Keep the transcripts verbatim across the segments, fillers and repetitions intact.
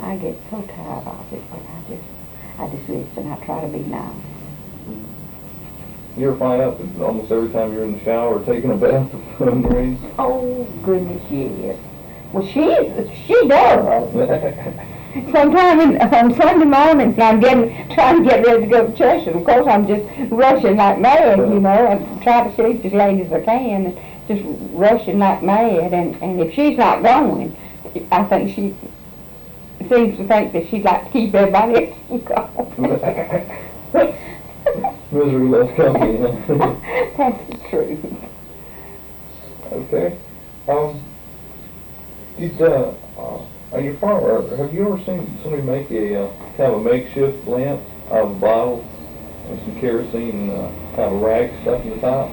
I get so tired of it, but I just, I just listen. I try to be nice. You ever find out that almost every time you're in the shower or taking a bath, the phone rings? Oh, goodness, yes. Well, she is, she does. Sometimes in, on Sunday mornings, I'm getting, trying to get ready to go to church, and of course I'm just rushing like mad, you know. I try to sleep as late as I can, and just rushing like mad. And, and if she's not going, I think she seems to think that she'd like to keep everybody else from going. Misery loves company, huh? That's the truth. Okay. Um, did, uh, uh, on your farm, uh, have you ever seen somebody make a, uh, kind of a makeshift lamp out of a bottle and some kerosene and uh, kind of a rag stuck in the top?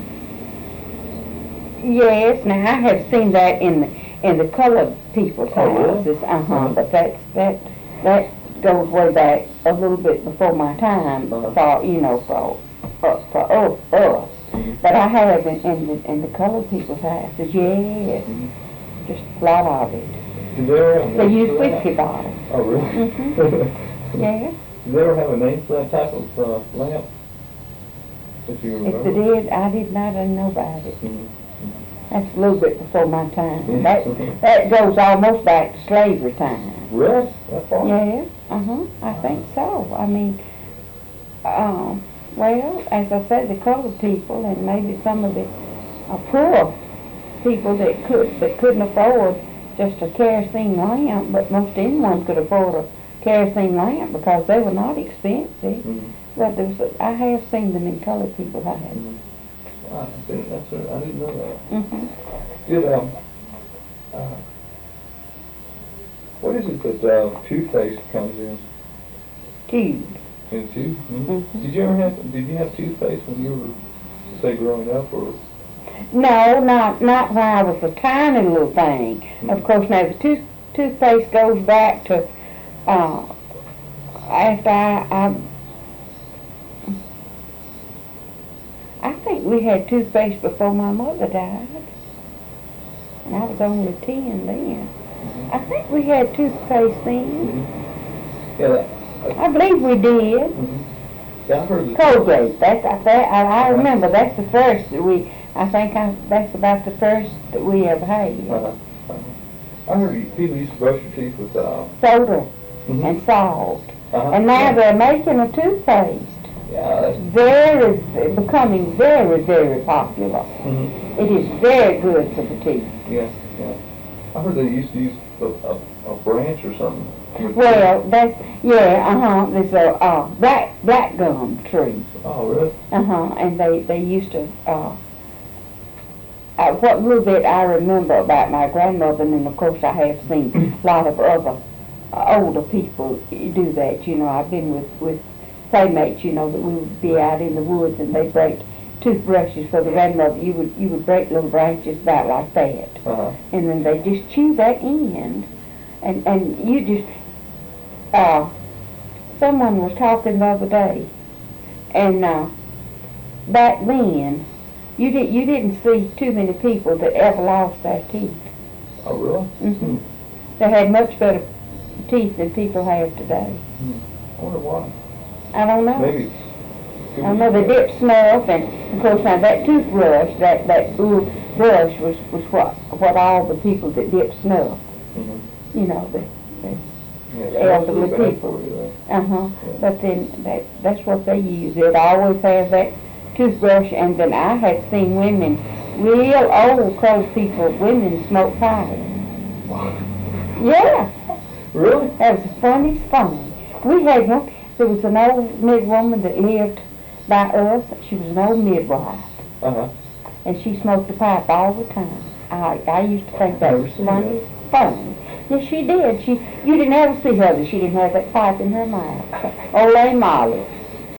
Yes, now I have seen that in the, in the colored people's Oh, really? houses, uh-huh, Uh-huh. but that's, that, that goes way back a little bit before my time, Uh-huh. for, you know, for, for, for us, us. Mhm. But I have in, in the, in the colored people's houses, yes, Mhm. just a lot of it. Did they ever have a They name use for that? whiskey bottles, Oh, really? Mhm. yeah. Did they ever have a name for that type of uh, lamp? If you If remember? they did, I did not know about it. Mhm. That's a little bit before my time. Mhm. That, that goes almost back to slavery time. Really? That far? Yeah, uh-huh, I think so. I mean, um, well, as I said, the colored people and maybe some of the uh, poor people that could that couldn't afford just a kerosene lamp, but most anyone could afford a kerosene lamp because they were not expensive. Mhm. But there was a, I have seen them in colored people's houses. Mhm. Wow, I didn't, that's a, I didn't know that. Mm-hmm. Did, um, uh, what is it that uh, toothpaste comes in? Tubes. In tube? Mhm. Mhm. Did you ever have, did you have toothpaste when you were, say, growing up, or? No, not not when I was a tiny little thing. Of Mhm. course, now the tooth, toothpaste goes back to uh, after I, I I think we had toothpaste before my mother died, and I was only ten then. Mhm. I think we had toothpaste then. Mhm. Yeah, that, I believe we did. mhm. Yeah, I heard that. Colgate. That's I, that, I, I Uh-huh. remember. That's the first that we. I think I, that's about the first that we ever had. Uh-huh. Uh-huh. I heard you, people used to brush your teeth with, uh, Soda mhm. and salt. Uh-huh. And now Yeah. they're making a toothpaste. Yeah, that's, Very, becoming very, very popular. mhm. It is very good for the teeth. Yeah, yeah. I heard they used to use a, a, a branch or something. Well, that's, yeah, uh-huh, there's a, uh, black, black gum tree. Oh, really? Uh-huh, and they, they used to, uh, uh, what little bit I remember about my grandmother, and then of course I have seen a lot of other uh, older people do that, you know. I've been with, with playmates, you know, that we would be out in the woods and they'd break toothbrushes for the grandmother. You would, you would break little branches about like that. Uh-huh. And then they just chew that end, and, and you just, uh, someone was talking the other day, and uh, back then, you, did, you didn't see too many people that ever lost their teeth. Oh, really? Mm-hmm. They had much better teeth than people have today. Hmm. I wonder why. I don't know. Maybe. I don't know, they dip snuff, and of course now that toothbrush, that, that little brush was, was what, what all the people that dip snuff, Mm-hmm. you know, the, the Yeah, The elderly so that's people. for you, Uh-huh. Yeah. But then that that's what they use. It always has that toothbrush, and then I have seen women, real old colored people, women smoke pipe. though. Yeah, Really? that was the funniest thing. We had one, there was an old mid woman that lived by us. She was an old midwife, Uh-huh. and she smoked a pipe all the time. I I used to think that Never was seen funny as fun. Yes, she did. She, you didn't ever see her that she didn't have that pipe in her mouth. Old Lady Molly.